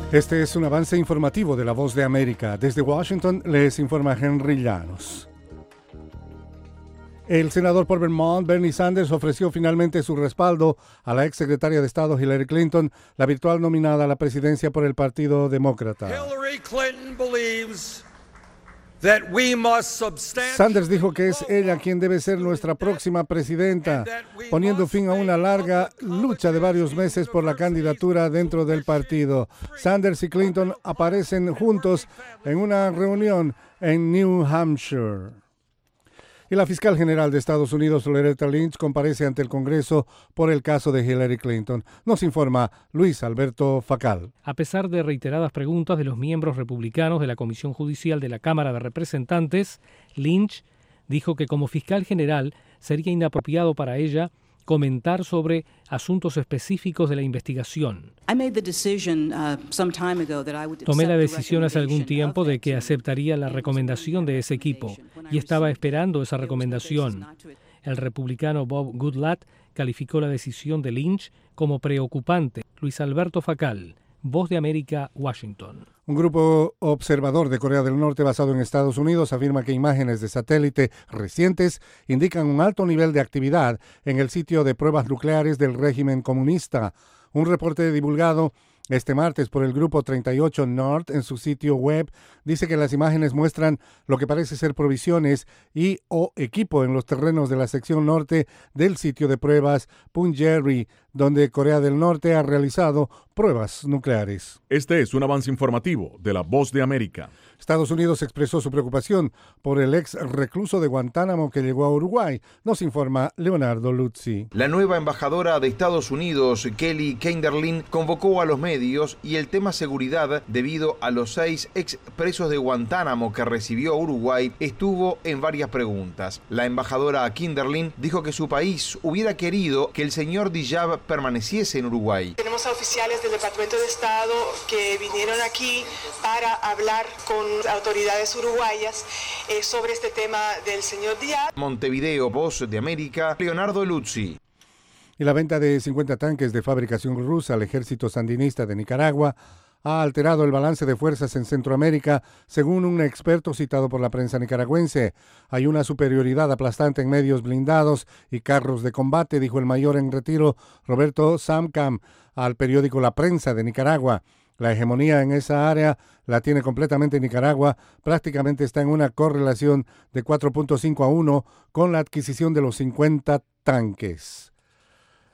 Este es un avance informativo de La Voz de América. Desde Washington les informa Henry Llanos. El senador por Vermont, Bernie Sanders, ofreció finalmente su respaldo a la exsecretaria de Estado Hillary Clinton, la virtual nominada a la presidencia por el Partido Demócrata. Hillary Clinton believes Sanders dijo que es ella quien debe ser nuestra próxima presidenta, poniendo fin a una larga lucha de varios meses por la candidatura dentro del partido. Sanders y Clinton aparecen juntos en una reunión en New Hampshire. Y la fiscal general de Estados Unidos, Loretta Lynch, comparece ante el Congreso por el caso de Hillary Clinton. Nos informa Luis Alberto Facal. A pesar de reiteradas preguntas de los miembros republicanos de la Comisión Judicial de la Cámara de Representantes, Lynch dijo que como fiscal general sería inapropiado para ella comentar sobre asuntos específicos de la investigación. Tomé la decisión hace algún tiempo de que aceptaría la recomendación de ese equipo y estaba esperando esa recomendación. El republicano Bob Goodlatte calificó la decisión de Lynch como preocupante. Luis Alberto Facal, Voz de América, Washington. Un grupo observador de Corea del Norte basado en Estados Unidos afirma que imágenes de satélite recientes indican un alto nivel de actividad en el sitio de pruebas nucleares del régimen comunista. Un reporte divulgado este martes por el grupo 38 North en su sitio web dice que las imágenes muestran lo que parece ser provisiones y o equipo en los terrenos de la sección norte del sitio de pruebas Punggye-ri, donde Corea del Norte ha realizado pruebas nucleares. Este es un avance informativo de La Voz de América. Estados Unidos expresó su preocupación por el ex recluso de Guantánamo que llegó a Uruguay. Nos informa Leonardo Luzzi. La nueva embajadora de Estados Unidos, Kelly Kinderlin, convocó a los medios y el tema seguridad, debido a los 6 ex presos de Guantánamo que recibió Uruguay, estuvo en varias preguntas. La embajadora Kinderlin dijo que su país hubiera querido que el señor Dijab permaneciese en Uruguay. Tenemos a oficiales del Departamento de Estado que vinieron aquí para hablar con autoridades uruguayas sobre este tema del señor Dijab. Montevideo, Voz de América, Leonardo Luzzi. Y la venta de 50 tanques de fabricación rusa al ejército sandinista de Nicaragua ha alterado el balance de fuerzas en Centroamérica, según un experto citado por la prensa nicaragüense. Hay una superioridad aplastante en medios blindados y carros de combate, dijo el mayor en retiro Roberto Samcam al periódico La Prensa de Nicaragua. La hegemonía en esa área la tiene completamente Nicaragua, prácticamente está en una correlación de 4.5 a 1 con la adquisición de los 50 tanques.